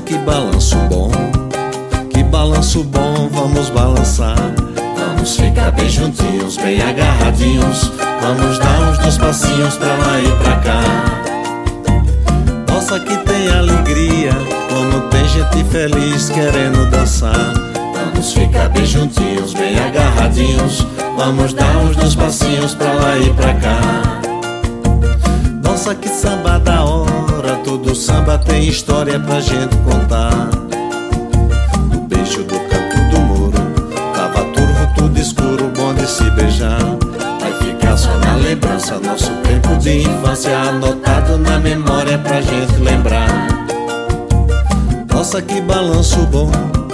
que balanço bom, vamos balançar. Vamos ficar bem juntinhos, bem agarradinhos. Vamos dar uns 2 passinhos pra lá e pra cá. Nossa, que tem alegria, como tem gente feliz querendo dançar. Vamos ficar bem juntinhos, bem agarradinhos. Vamos dar uns 2 passinhos pra lá e pra cá. Nossa, que samba da hora, todo samba tem história pra gente contar. No beijo do canto do muro, tava turvo, tudo escuro, bom de se beijar. Vai ficar só na lembrança, nosso tempo de infância, anotado na memória pra gente lembrar. Nossa, que balanço bom,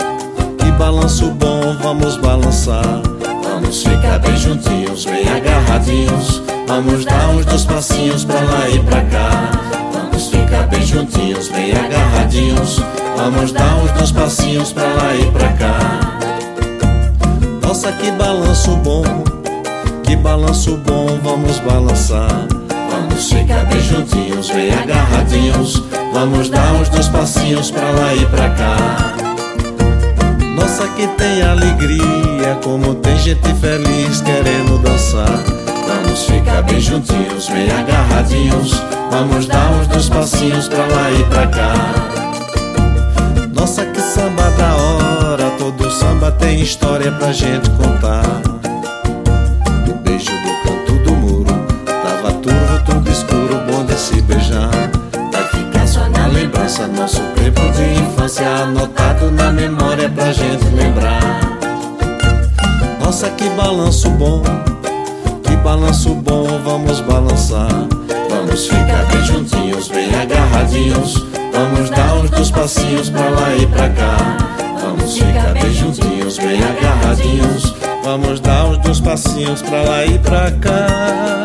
vamos balançar. Vamos ficar bem juntinhos, bem agarradinhos. Vamos dar uns 2 passinhos pra lá e pra cá. Vamos ficar bem juntinhos, bem agarradinhos. Vamos dar uns 2 passinhos pra lá e pra cá. Nossa, que balanço bom, vamos balançar. Vamos ficar bem juntinhos, bem agarradinhos. Vamos dar uns 2 passinhos pra lá e pra cá. Nossa, que tem alegria, como tem gente feliz querendo dançar. Vamos ficar bem juntinhos, bem agarradinhos. Vamos dar uns 2 passinhos pra lá e pra cá. Nossa, que samba da hora, todo samba tem história pra gente contar. No beijo do canto do muro, tava turvo, tudo escuro, bom de se beijar. Vai ficar só na lembrança, nosso tempo de infância, anotado na memória pra gente lembrar. Nossa, que balanço bom, vamos balançar. Vamos ficar bem juntinhos, bem agarradinhos. Vamos dar uns 2 passinhos pra lá e pra cá. Vamos ficar bem juntinhos, bem agarradinhos. Vamos dar uns 2 passinhos pra lá e pra cá.